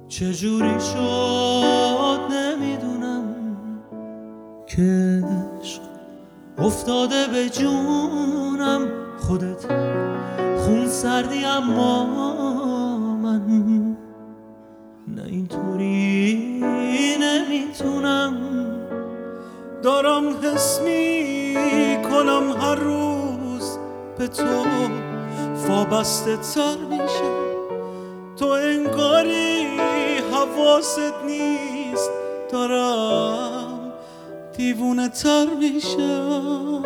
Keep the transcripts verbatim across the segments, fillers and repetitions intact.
چجوری شد نمیدونم که عشق افتاده به جونم. خودت خون سردی اما من نه اینطوری نمیتونم. دارم حس میکنم هر روز به تو وابسته تر میشم. تو انگاری حواست نیست، دارم دیوونه تر میشم.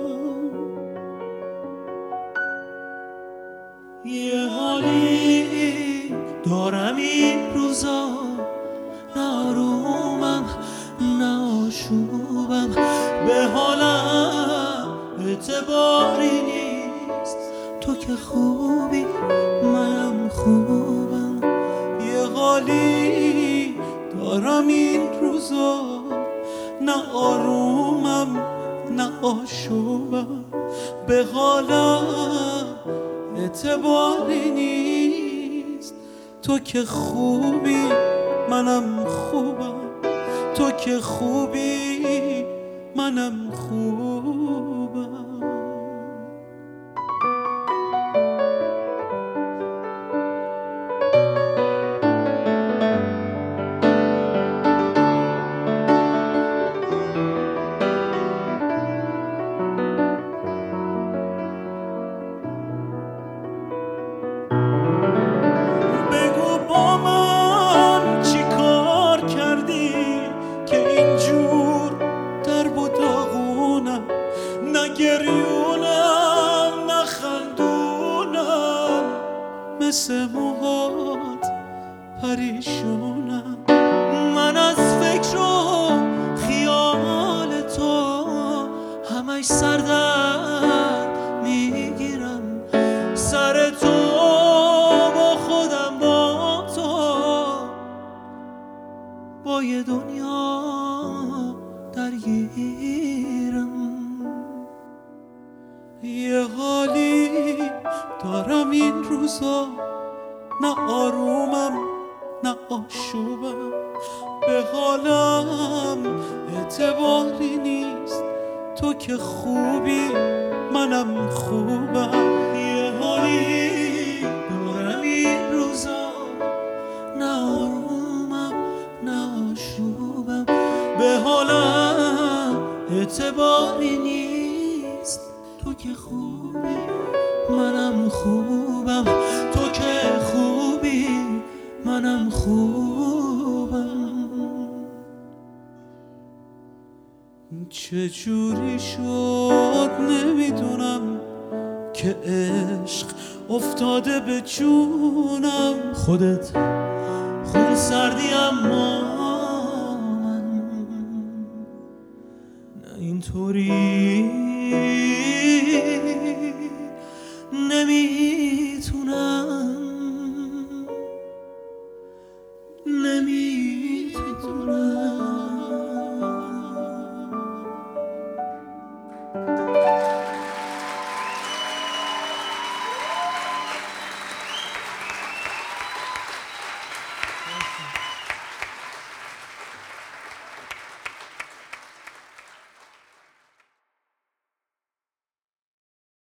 یه حالی دارم این روزا، نه آرومم نه آشوبم، به حالم اعتباری نیست. تو که خوبی منم خوبم. یه حالی دارم این روزا، نه آرومم نه آشوبم، به حالم اعتباری نیست. تو که خوبی منم خوبم، تو که خوبی منم خوبم. گریونم نخندونم، مثل موهات پریشونم. من از فکر و خیال تو همش سردرد میگیرم. سر تو با خودم با تو با یه دنیا درگیرم. یه حالی دارم این روزا، نه آرومم نه آشوبم، به حالم اعتباری نیست. تو که خوبی منم خوبم. یه حالی دارم این روزا، نه آرومم نه آشوبم، به حالم اعتباری نیست. تو که خوبی منم خوبم، تو که خوبی منم خوبم. چجوری شد نمیدونم که عشق افتاده به جونم. خودت خون سردی اما من نه اینطوری نمیتونم نمی